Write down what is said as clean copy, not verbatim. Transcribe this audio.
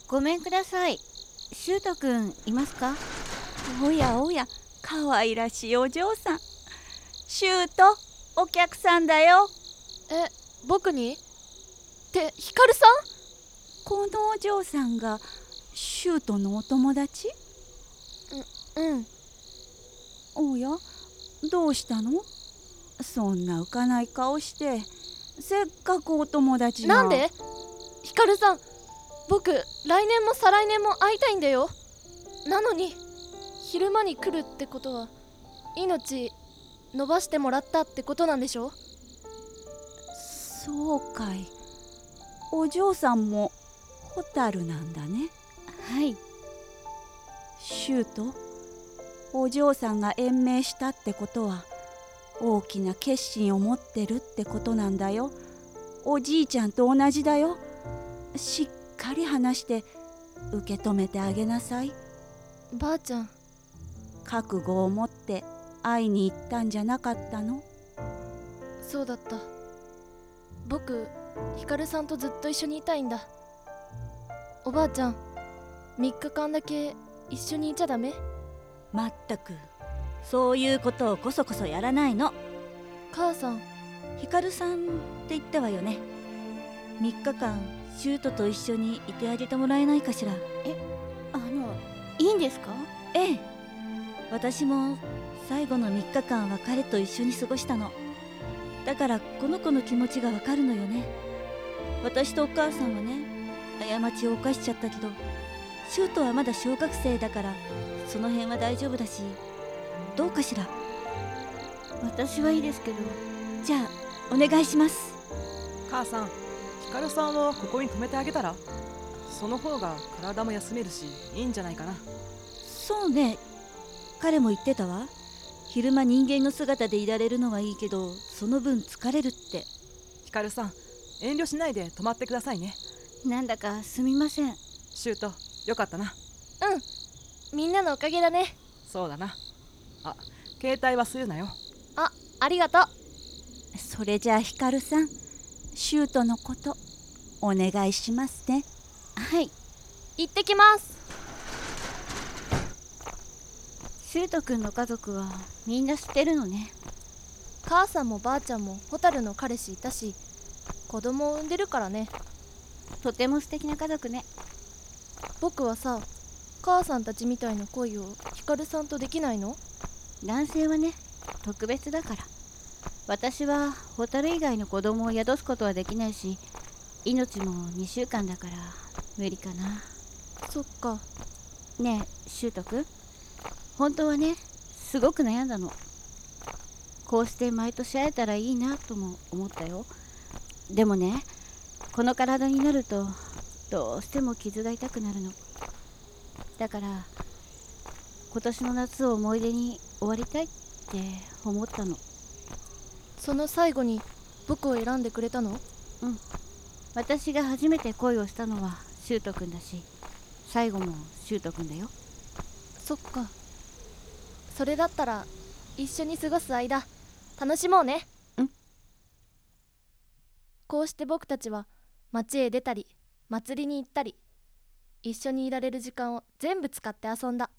ごめんください。シュートくんいますか？ おやおや、かわいらしいお嬢さん。シュート、お客さんだよ。 僕にってヒカルさん？ このお嬢さんがシュートのお友達？ うん。 おや、どうしたの？そんな浮かない顔して。せっかくお友達が。 なんで？ヒカルさん、僕来年も再来年も会いたいんだよ。なのに昼間に来るってことは命伸ばしてもらったってことなんでしょ？ そうかい。お嬢さんもホタルなんだね。 はい。 シュート、お嬢さんが延命したってことは大きな決心を持ってるってことなんだよ。おじいちゃんと同じだよ。しっかり話して受け止めてあげなさい。 ばあちゃん。 覚悟を持って会いに行ったんじゃなかったの？ そうだった。僕ヒカルさんとずっと一緒にいたいんだ。おばあちゃん、3日間だけ一緒にいちゃダメ？ まったく、そういうことをこそこそやらないの。 母さん。 ヒカルさんって言ったわよね。3日間シュートと一緒にいてあげてもらえないかしら。 いいんですか？ ええ、私も最後の3日間は彼と一緒に過ごしたの。だからこの子の気持ちがわかるのよね。私とお母さんはね、過ちを犯しちゃったけど、シュートはまだ小学生だからその辺は大丈夫だし、どうかしら。 私はいいですけど。 じゃあお願いします。 母さん、ヒカルさんをここに泊めてあげたら？その方が体も休めるしいいんじゃないかな。 そうね、彼も言ってたわ。昼間人間の姿でいられるのはいいけど、その分疲れるって。 ヒカルさん、遠慮しないで泊まってくださいね。 なんだかすみません。 シュート、よかったな。 みんなのおかげだね。 そうだな。あ、携帯忘れるなよ。 ありがとう。 それじゃあヒカルさん、シュートのことお願いしますね。 はい。 行ってきます。 シュートくんの家族はみんな知ってるのね。 母さんもばあちゃんもホタルの彼氏いたし、子供を産んでるからね。 とても素敵な家族ね。 僕はさ、母さんたちみたいな恋をヒカルさんとできないの？ 男性はね、特別だから。私はホタル以外の子供を宿すことはできないし、命も2週間だから無理かな。 そっか。 ねえシュートくん、本当はねすごく悩んだの。こうして毎年会えたらいいなとも思ったよ。でもね、この体になるとどうしても傷が痛くなるの。だから今年の夏を思い出に終わりたいって思ったの。 その最後に僕を選んでくれたの？ 私が初めて恋をしたのはシュートくんだし、最後もシュートくんだよ。 そっか。それだったら一緒に過ごす間楽しもうね。こうして僕たちは街へ出たり祭りに行ったり、一緒にいられる時間を全部使って遊んだ。